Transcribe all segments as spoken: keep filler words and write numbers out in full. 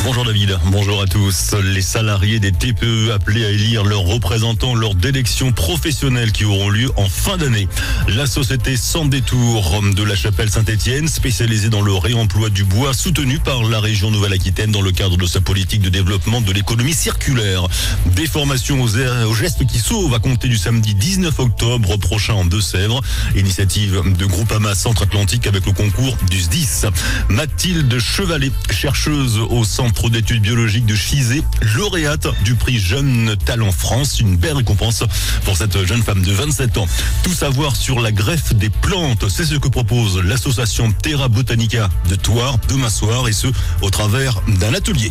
Bonjour David, bonjour à tous. Les salariés des T P E appelés à élire leurs représentants lors d'élections professionnelles qui auront lieu en fin d'année. La société Sans Détour de La Chapelle-Saint-Etienne, spécialisée dans le réemploi du bois, soutenue par la région Nouvelle-Aquitaine dans le cadre de sa politique de développement de l'économie circulaire. Des formations aux, aux gestes qui sauvent à compter du samedi dix-neuf octobre prochain en Deux-Sèvres. Initiative de Groupama Centre-Atlantique avec le concours du S D I S. Mathilde Chevalet, chercheuse au Centre d'études biologiques de Chizé, lauréate du prix Jeune Talent France, une belle récompense pour cette jeune femme de vingt-sept ans. Tout savoir sur la greffe des plantes, c'est ce que propose l'association Terra Botanica de Thouars demain soir, et ce au travers d'un atelier.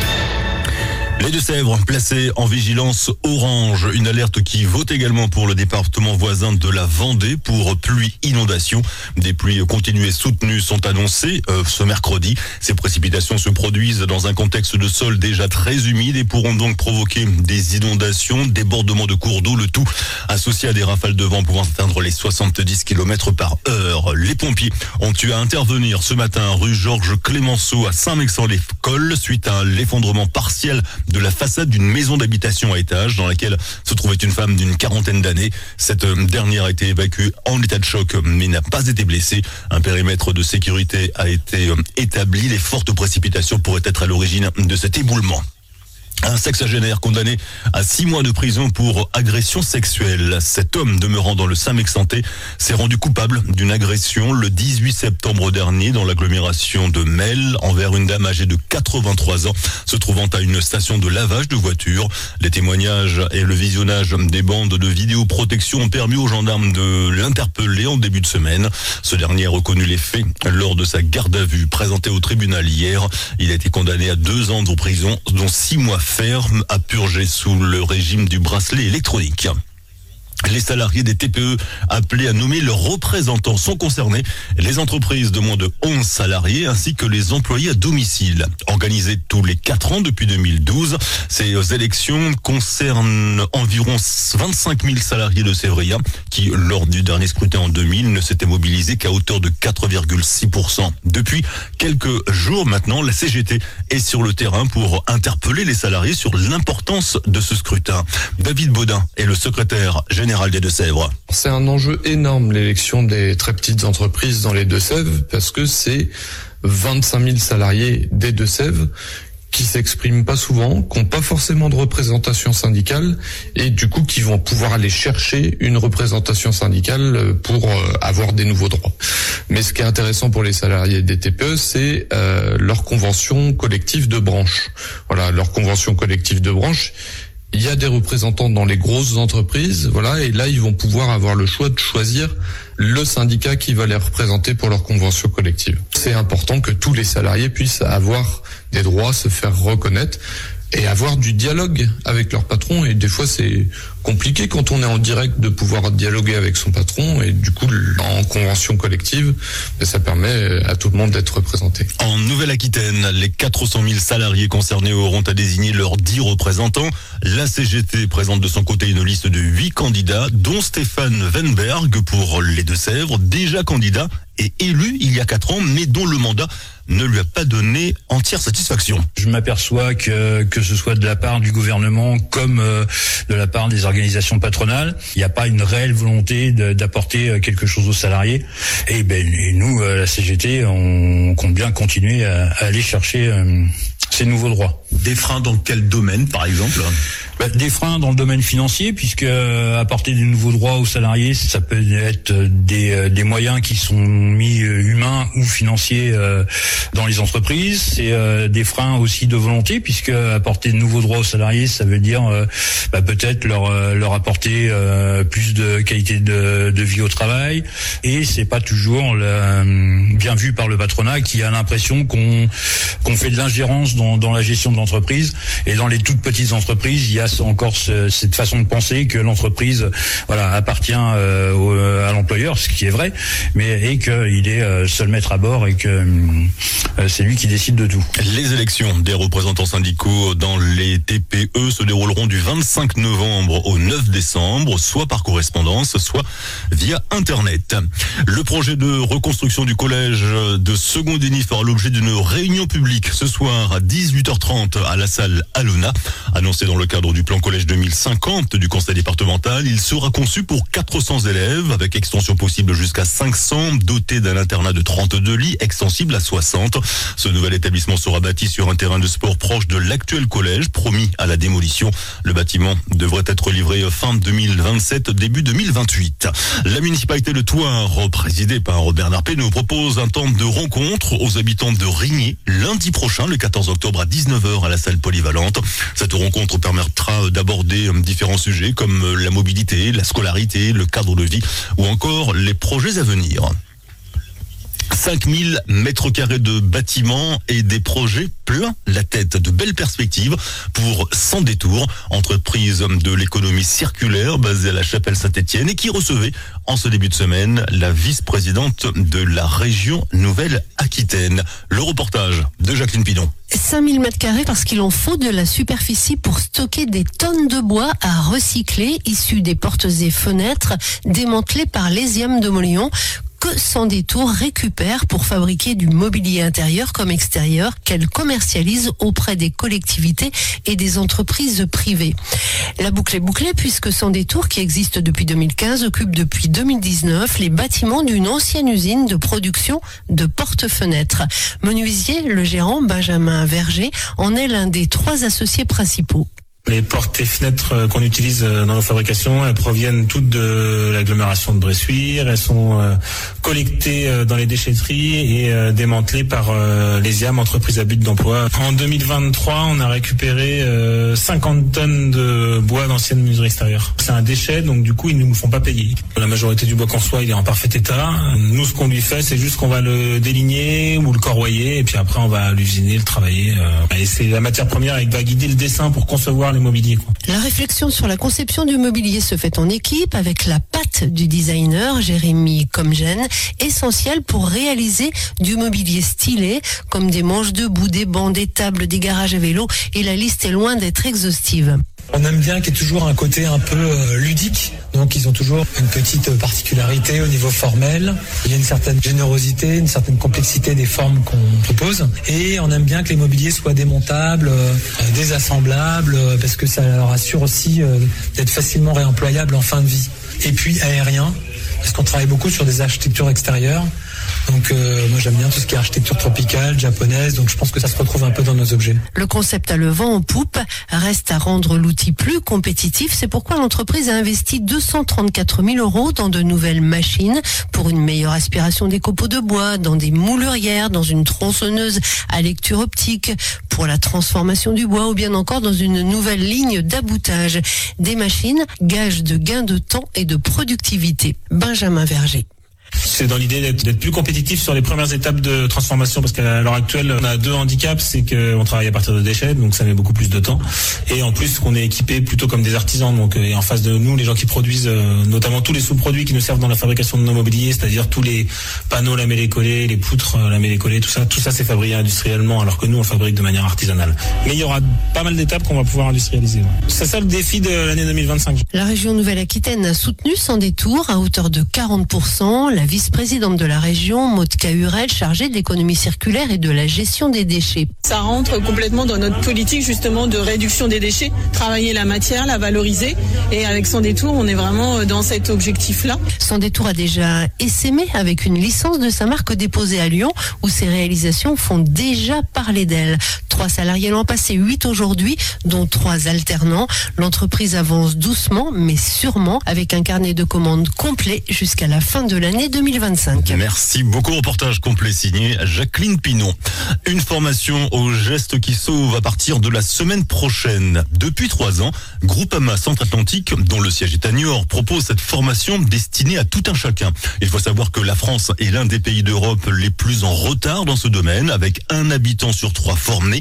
Les Deux-Sèvres placés en vigilance orange, une alerte qui vaut également pour le département voisin de la Vendée pour pluie inondation. Des pluies continues et soutenues sont annoncées euh, ce mercredi. Ces précipitations se produisent dans un contexte de sol déjà très humide et pourront donc provoquer des inondations, débordements de cours d'eau, le tout associé à des rafales de vent pouvant atteindre les soixante-dix kilomètres par heure. Les pompiers ont eu à intervenir ce matin rue Georges Clémenceau à Saint-Mexan-les-Colles suite à l'effondrement partiel de la façade d'une maison d'habitation à étage dans laquelle se trouvait une femme d'une quarantaine d'années. Cette dernière a été évacuée en état de choc mais n'a pas été blessée. Un périmètre de sécurité a été établi. Les fortes précipitations pourraient être à l'origine de cet éboulement. Un sexagénaire condamné à six mois de prison pour agression sexuelle. Cet homme demeurant dans le Saint-Mexantais s'est rendu coupable d'une agression le dix-huit septembre dernier dans l'agglomération de Melle envers une dame âgée de quatre-vingt-trois ans se trouvant à une station de lavage de voitures. Les témoignages et le visionnage des bandes de vidéoprotection ont permis aux gendarmes de l'interpeller en début de semaine. Ce dernier a reconnu les faits lors de sa garde à vue présentée au tribunal hier. Il a été condamné à deux ans de prison, dont six mois ferme à purger sous le régime du bracelet électronique. Les salariés des T P E appelés à nommer leurs représentants sont concernés. Les entreprises de moins de onze salariés ainsi que les employés à domicile. Organisées tous les quatre ans depuis deux mille douze, ces élections concernent environ vingt-cinq mille salariés de Sévria qui, lors du dernier scrutin en deux mille, ne s'étaient mobilisés qu'à hauteur de quatre virgule six pour cent. Depuis quelques jours maintenant, la C G T est sur le terrain pour interpeller les salariés sur l'importance de ce scrutin. David Baudin est le secrétaire général des Deux-Sèvres. C'est un enjeu énorme, l'élection des très petites entreprises dans les Deux-Sèvres, parce que c'est vingt-cinq mille salariés des Deux-Sèvres qui s'expriment pas souvent, qui n'ont pas forcément de représentation syndicale et du coup qui vont pouvoir aller chercher une représentation syndicale pour avoir des nouveaux droits. Mais ce qui est intéressant pour les salariés des T P E, c'est euh, leur convention collective de branche. Voilà, leur convention collective de branche. Il y a des représentants dans les grosses entreprises, voilà, et là ils vont pouvoir avoir le choix de choisir le syndicat qui va les représenter pour leur convention collective. C'est important que tous les salariés puissent avoir des droits, se faire reconnaître et avoir du dialogue avec leur patron. Et des fois c'est compliqué quand on est en direct de pouvoir dialoguer avec son patron, et du coup en convention collective ça permet à tout le monde d'être représenté. En Nouvelle-Aquitaine, les quatre cent mille salariés concernés auront à désigner leurs dix représentants. La C G T présente de son côté une liste de huit candidats, dont Stéphane Wenberg pour les Deux-Sèvres, déjà candidat et élu il y a quatre ans, mais dont le mandat ne lui a pas donné entière satisfaction. Je m'aperçois que que ce soit de la part du gouvernement comme euh, de la part des organisations patronales, il n'y a pas une réelle volonté de, d'apporter quelque chose aux salariés. Et ben et nous, euh, la C G T, on compte bien continuer à, à aller chercher euh, ces nouveaux droits. Des freins dans quel domaine, par exemple ? Bah, des freins dans le domaine financier, puisque euh, apporter des nouveaux droits aux salariés, ça peut être des, euh, des moyens qui sont mis euh, humains ou financiers euh, dans les entreprises. C'est euh, des freins aussi de volonté, puisque apporter de nouveaux droits aux salariés, ça veut dire euh, bah, peut-être leur euh, leur apporter euh, plus de qualité de, de vie au travail. Et c'est pas toujours la, bien vu par le patronat, qui a l'impression qu'on qu'on fait de l'ingérence dans, dans la gestion de l'entreprise. Et dans les toutes petites entreprises, il y a a encore ce, cette façon de penser que l'entreprise, voilà, appartient euh, au, à l'employeur, ce qui est vrai, mais et qu'il est euh, seul maître à bord et que euh, c'est lui qui décide de tout. Les élections des représentants syndicaux dans les T P E se dérouleront du vingt-cinq novembre au neuf décembre, soit par correspondance, soit via Internet. Le projet de reconstruction du collège de Secondigny fera l'objet d'une réunion publique ce soir à dix-huit heures trente à la salle Alona. Annoncé dans le cadre du plan collège deux mille cinquante du conseil départemental, il sera conçu pour quatre cents élèves avec extension possible jusqu'à cinq cents, doté d'un internat de trente-deux lits extensible à soixante. Ce nouvel établissement sera bâti sur un terrain de sport proche de l'actuel collège, promis à la démolition. Le bâtiment devrait être livré fin deux mille vingt-sept, début deux mille vingt-huit. La municipalité de Thouars, présidée par Bernard Pénaud, propose un temps de rencontre aux habitants de Rigné lundi prochain, le quatorze octobre à dix-neuf heures à la salle polyvalente. Cette rencontre permettra d'aborder différents sujets comme la mobilité, la scolarité, le cadre de vie ou encore les projets à venir. cinq mille mètres carrés de bâtiments et des projets plein la tête. De belles perspectives pour Sans Détour, entreprise de l'économie circulaire basée à la Chapelle-Saint-Étienne et qui recevait en ce début de semaine la vice-présidente de la région Nouvelle-Aquitaine. Le reportage de Jacqueline Pinon. cinq mille mètres carrés parce qu'il en faut de la superficie pour stocker des tonnes de bois à recycler issus des portes et fenêtres démantelées par l'Esiam de Mauléon que Sans Détour récupère pour fabriquer du mobilier intérieur comme extérieur qu'elle commercialise auprès des collectivités et des entreprises privées. La boucle est bouclée puisque Sans Détour, qui existe depuis deux mille quinze, occupe depuis deux mille dix-neuf les bâtiments d'une ancienne usine de production de porte-fenêtres. Menuisier, le gérant Benjamin Verger en est l'un des trois associés principaux. Les portes et fenêtres qu'on utilise dans nos fabrications, elles proviennent toutes de l'agglomération de Bressuire. Elles sont collectées dans les déchetteries et démantelées par l'Esiam, entreprise à but d'emploi. En deux mille vingt-trois, on a récupéré cinquante tonnes de bois d'anciennes menuiseries extérieures. C'est un déchet, donc du coup, ils ne nous font pas payer. La majorité du bois qu'on reçoit, il est en parfait état. Nous, ce qu'on lui fait, c'est juste qu'on va le déligner ou le corroyer, et puis après, on va l'usiner, le travailler. Et c'est la matière première qui va guider le dessin pour concevoir mobilier, quoi. La réflexion sur la conception du mobilier se fait en équipe avec la patte du designer Jérémy Comgène, essentiel pour réaliser du mobilier stylé comme des manches debout, des bancs, des tables, des garages à vélo, et la liste est loin d'être exhaustive. On aime bien qu'il y ait toujours un côté un peu euh, ludique, donc ils ont toujours une petite particularité au niveau formel. Il y a une certaine générosité, une certaine complexité des formes qu'on propose, et on aime bien que les mobiliers soient démontables, euh, désassemblables, euh, parce que ça leur assure aussi euh, d'être facilement réemployables en fin de vie. Et puis aérien, parce qu'on travaille beaucoup sur des architectures extérieures. Donc euh, moi j'aime bien tout ce qui est architecture tropicale, japonaise, donc je pense que ça se retrouve un peu dans nos objets. Le concept a le vent en poupe, reste à rendre l'outil plus compétitif. C'est pourquoi l'entreprise a investi deux cent trente-quatre mille euros dans de nouvelles machines pour une meilleure aspiration des copeaux de bois, dans des moulurières, dans une tronçonneuse à lecture optique, pour la transformation du bois, ou bien encore dans une nouvelle ligne d'aboutage. Des machines, gage de gain de temps et de productivité. Benjamin Verger. C'est dans l'idée d'être, d'être plus compétitif sur les premières étapes de transformation, parce qu'à l'heure actuelle, on a deux handicaps, c'est qu'on travaille à partir de déchets, donc ça met beaucoup plus de temps, et en plus qu'on est équipé plutôt comme des artisans, donc et en face de nous, les gens qui produisent, notamment tous les sous-produits qui nous servent dans la fabrication de nos mobiliers, c'est-à-dire tous les panneaux lamellés-collés, les poutres lamellées-collées, tout ça, tout ça c'est fabriqué industriellement, alors que nous on fabrique de manière artisanale. Mais il y aura pas mal d'étapes qu'on va pouvoir industrialiser. Ouais. C'est ça le défi de l'année deux mille vingt-cinq. La région Nouvelle-Aquitaine a soutenu Sans Détour à hauteur de quarante pour cent. La vice-présidente de la région, Maud Cahurel, chargée de l'économie circulaire et de la gestion des déchets. Ça rentre complètement dans notre politique justement de réduction des déchets, travailler la matière, la valoriser, et avec Sans Détour, on est vraiment dans cet objectif-là. Sans Détour a déjà essaimé avec une licence de sa marque déposée à Lyon, où ses réalisations font déjà parler d'elle. Trois salariés l'an passé, huit aujourd'hui, dont trois alternants. L'entreprise avance doucement, mais sûrement, avec un carnet de commandes complet jusqu'à la fin de l'année deux mille vingt-cinq. Merci beaucoup. Reportage complet signé Jacqueline Pinon. Une formation aux gestes qui sauvent à partir de la semaine prochaine. Depuis trois ans, Groupama Centre-Atlantique, dont le siège est à Niort, propose cette formation destinée à tout un chacun. Il faut savoir que la France est l'un des pays d'Europe les plus en retard dans ce domaine, avec un habitant sur trois formé.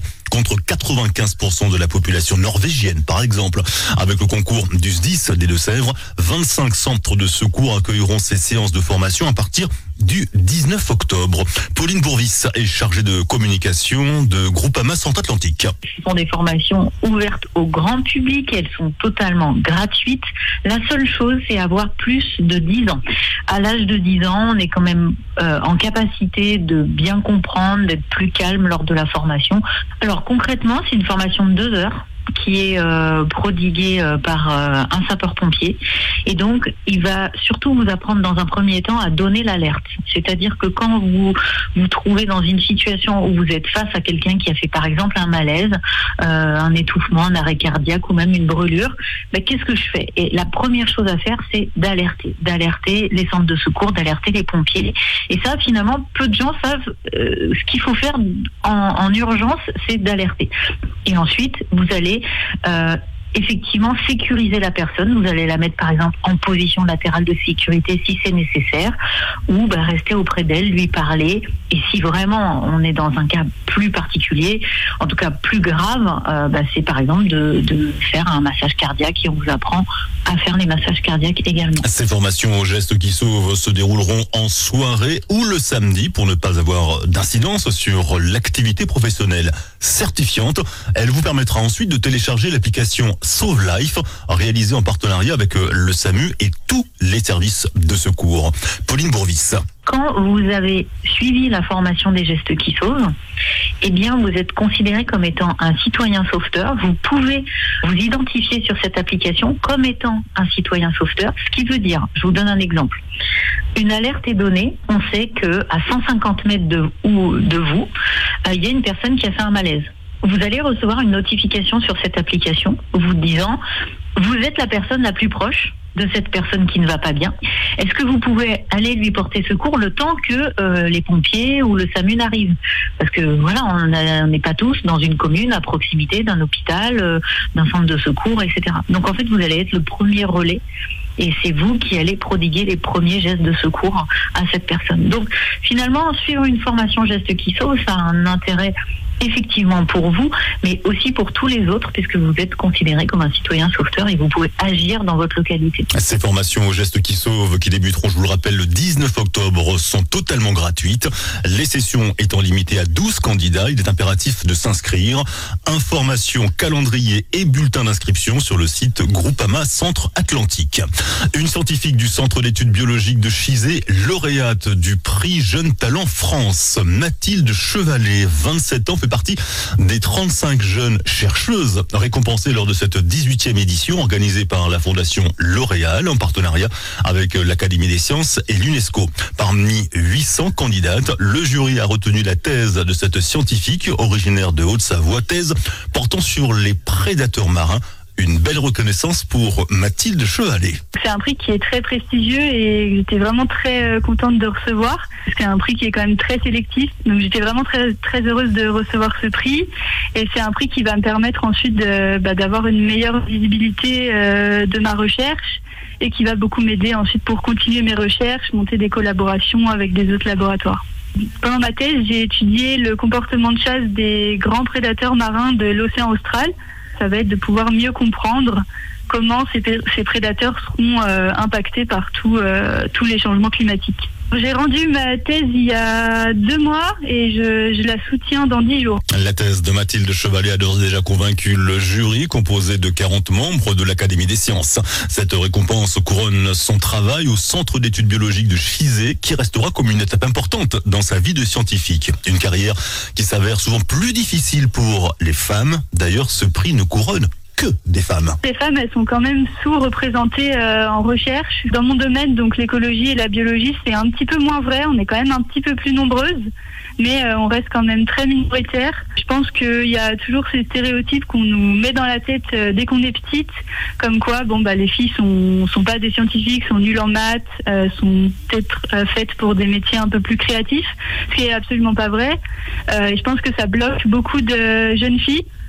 contre quatre-vingt-quinze pour cent de la population norvégienne, par exemple. Avec le concours du S D I S des Deux-Sèvres, vingt-cinq centres de secours accueilleront ces séances de formation à partir du dix-neuf octobre. Pauline Bourvis est chargée de communication de Groupama Centre Atlantique. Ce sont des formations ouvertes au grand public, elles sont totalement gratuites. La seule chose, c'est avoir plus de dix ans. À l'âge de dix ans, on est quand même euh, en capacité de bien comprendre, d'être plus calme lors de la formation. Alors concrètement, c'est une formation de deux heures qui est euh, prodiguée euh, par euh, un sapeur-pompier. Et donc, il va surtout vous apprendre dans un premier temps à donner l'alerte. C'est-à-dire que quand vous vous trouvez dans une situation où vous êtes face à quelqu'un qui a fait par exemple un malaise, euh, un étouffement, un arrêt cardiaque ou même une brûlure, ben, qu'est-ce que je fais ? Et la première chose à faire, c'est d'alerter. D'alerter les centres de secours, d'alerter les pompiers. Et ça, finalement, peu de gens savent euh, ce qu'il faut faire en, en urgence, c'est d'alerter. Et ensuite, vous allez Euh, effectivement sécuriser la personne. Vous allez la mettre par exemple en position latérale de sécurité si c'est nécessaire, ou bah, rester auprès d'elle, lui parler. Et si vraiment on est dans un cas plus particulier, en tout cas plus grave, euh, bah, c'est par exemple de, de faire un massage cardiaque, et on vous apprend à faire les massages cardiaques également. Ces formations aux gestes qui sauvent se dérouleront en soirée ou le samedi pour ne pas avoir d'incidence sur l'activité professionnelle certifiante. Elle vous permettra ensuite de télécharger l'application Sauve Life, réalisée en partenariat avec le SAMU et tous les services de secours. Pauline Bourvis. Quand vous avez suivi la formation des gestes qui sauvent, eh bien, vous êtes considéré comme étant un citoyen sauveteur. Vous pouvez vous identifier sur cette application comme étant un citoyen sauveteur. Ce qui veut dire, je vous donne un exemple. Une alerte est donnée. On sait que à cent cinquante mètres de, ou de vous, euh, il y a une personne qui a fait un malaise. Vous allez recevoir une notification sur cette application vous disant « Vous êtes la personne la plus proche de cette personne qui ne va pas bien. Est-ce que vous pouvez aller lui porter secours le temps que euh, les pompiers ou le SAMU n'arrivent ? Parce que voilà, on n'est pas tous dans une commune à proximité d'un hôpital, euh, d'un centre de secours, et cetera. Donc en fait, vous allez être le premier relais. Et c'est vous qui allez prodiguer les premiers gestes de secours à cette personne. Donc finalement, suivre une formation gestes qui sauve, ça a un intérêt effectivement pour vous, mais aussi pour tous les autres, puisque vous êtes considéré comme un citoyen sauveteur et vous pouvez agir dans votre localité. Ces formations aux gestes qui sauvent, qui débuteront, je vous le rappelle, le dix-neuf octobre, sont totalement gratuites. Les sessions étant limitées à douze candidats, il est impératif de s'inscrire. Informations, calendrier et bulletin d'inscription sur le site Groupama Centre Atlantique. Une scientifique du Centre d'études biologiques de Chizé, lauréate du prix Jeune Talent France, Mathilde Chevalet, vingt-sept ans, fait partie des trente-cinq jeunes chercheuses récompensées lors de cette dix-huitième édition organisée par la Fondation L'Oréal en partenariat avec l'Académie des sciences et l'UNESCO. Parmi huit cents candidates, le jury a retenu la thèse de cette scientifique originaire de Haute-Savoie, thèse portant sur les prédateurs marins. Une belle reconnaissance pour Mathilde Chevalet. C'est un prix qui est très prestigieux et j'étais vraiment très contente de recevoir. C'est un prix qui est quand même très sélectif, donc j'étais vraiment très très heureuse de recevoir ce prix. Et c'est un prix qui va me permettre ensuite de, bah, d'avoir une meilleure visibilité euh, de ma recherche et qui va beaucoup m'aider ensuite pour continuer mes recherches, monter des collaborations avec des autres laboratoires. Pendant ma thèse, j'ai étudié le comportement de chasse des grands prédateurs marins de l'océan austral. Ça va être de pouvoir mieux comprendre comment ces, ces prédateurs seront euh, impactés par tout, euh, tous les changements climatiques. J'ai rendu ma thèse il y a deux mois et je, je la soutiens dans dix jours. La thèse de Mathilde Chevalet a d'ores et déjà convaincu le jury composé de quarante membres de l'Académie des sciences. Cette récompense couronne son travail au Centre d'études biologiques de Chizé, qui restera comme une étape importante dans sa vie de scientifique. Une carrière qui s'avère souvent plus difficile pour les femmes. D'ailleurs, ce prix ne couronne que des femmes. Les femmes, elles sont quand même sous-représentées euh, en recherche. Dans mon domaine, donc l'écologie et la biologie, c'est un petit peu moins vrai. On est quand même un petit peu plus nombreuses, mais euh, on reste quand même très minoritaire. Je pense qu'il y a toujours ces stéréotypes qu'on nous met dans la tête euh, dès qu'on est petite, comme quoi, bon bah les filles sont sont pas des scientifiques, sont nulles en maths, euh, sont peut-être euh, faites pour des métiers un peu plus créatifs, ce qui est absolument pas vrai. Euh, et je pense que ça bloque beaucoup de jeunes filles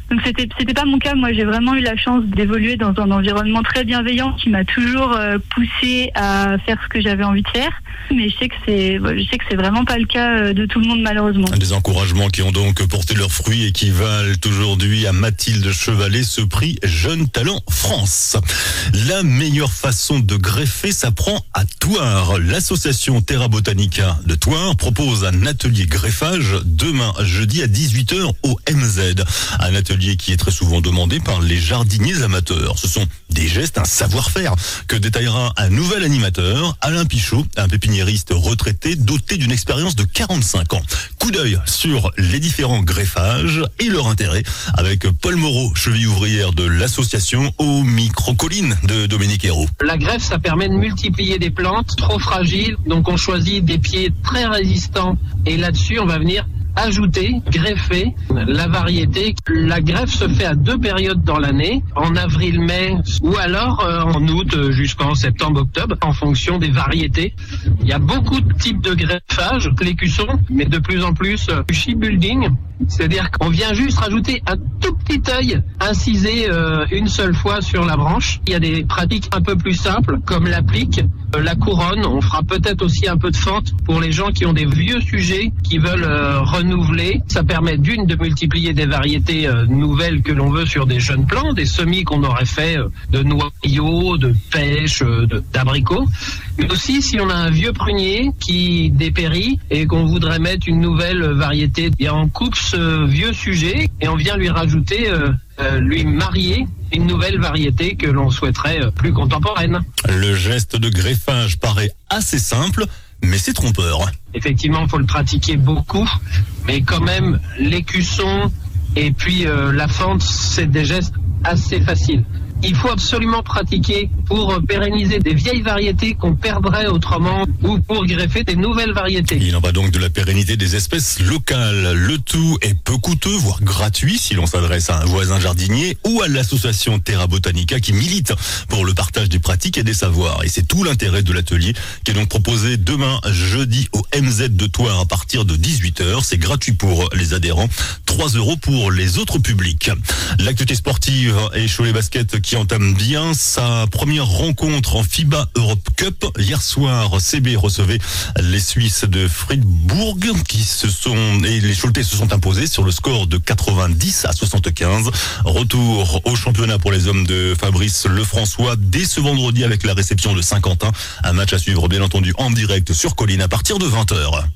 Donc c'était c'était pas mon cas. Moi, j'ai vraiment eu la chance d'évoluer dans un environnement très bienveillant qui m'a toujours euh, poussé à faire ce que j'avais envie de faire. Mais je sais que c'est je sais que c'est vraiment pas le cas de tout le monde, malheureusement. Des encouragements qui ont donc porté leurs fruits et qui valent aujourd'hui à Mathilde Chevalet ce prix Jeune Talent France. La meilleure façon de greffer s'apprend à Thouars. L'association Terra Botanica de Thouars propose un atelier greffage demain jeudi à dix-huit heures au M Z. Un atelier qui est très souvent demandé par les jardiniers amateurs. Ce sont des gestes, un savoir-faire que détaillera un nouvel animateur, Alain Pichot, un pépiniériste retraité doté d'une expérience de quarante-cinq ans. Coup d'œil sur les différents greffages et leur intérêt avec Paul Moreau, cheville ouvrière de l'association, au micro-collines de Dominique Hérault. La greffe, ça permet de multiplier des plantes trop fragiles, donc on choisit des pieds très résistants et là-dessus on va venir ajouter, greffer la variété. La greffe se fait à deux périodes dans l'année, en avril-mai ou alors euh, en août jusqu'en septembre-octobre, en fonction des variétés. Il y a beaucoup de types de greffage, l'écusson, mais de plus en plus euh, du shipbuilding, c'est-à-dire qu'on vient juste rajouter un tout petit œil incisé euh, une seule fois sur la branche. Il y a des pratiques un peu plus simples, comme l'applique, euh, la couronne. On fera peut-être aussi un peu de fente pour les gens qui ont des vieux sujets, qui veulent euh, renouveler. Ça permet d'une de multiplier des variétés euh, nouvelles que l'on veut sur des jeunes plants, des semis qu'on aurait fait euh, de noyaux, de pêche, euh, de, d'abricots. Mais aussi si on a un vieux prunier qui dépérit et qu'on voudrait mettre une nouvelle variété, et on coupe ce vieux sujet et on vient lui rajouter, euh, euh, lui marier une nouvelle variété que l'on souhaiterait euh, plus contemporaine. Le geste de greffage paraît assez simple, mais c'est trompeur. Effectivement, il faut le pratiquer beaucoup, mais quand même, l'écusson et puis euh, la fente, c'est des gestes assez faciles. Il faut absolument pratiquer pour pérenniser des vieilles variétés qu'on perdrait autrement ou pour greffer des nouvelles variétés. Il en va donc de la pérennité des espèces locales. Le tout est peu coûteux, voire gratuit si l'on s'adresse à un voisin jardinier ou à l'association Terra Botanica qui milite pour le partage des pratiques et des savoirs. Et c'est tout l'intérêt de l'atelier qui est donc proposé demain jeudi au M Z de Thouars à partir de dix-huit heures. C'est gratuit pour les adhérents, trois euros pour les autres publics. L'actualité sportive et Cholet Basket qui entame bien sa première rencontre en FIBA Europe Cup. Hier soir, C B recevait les Suisses de Fribourg qui se sont, et les Choletais se sont imposés sur le score de quatre-vingt-dix à soixante-quinze. Retour au championnat pour les hommes de Fabrice Lefrançois dès ce vendredi avec la réception de Saint-Quentin. Un match à suivre bien entendu en direct sur Colline à partir de vingt heures.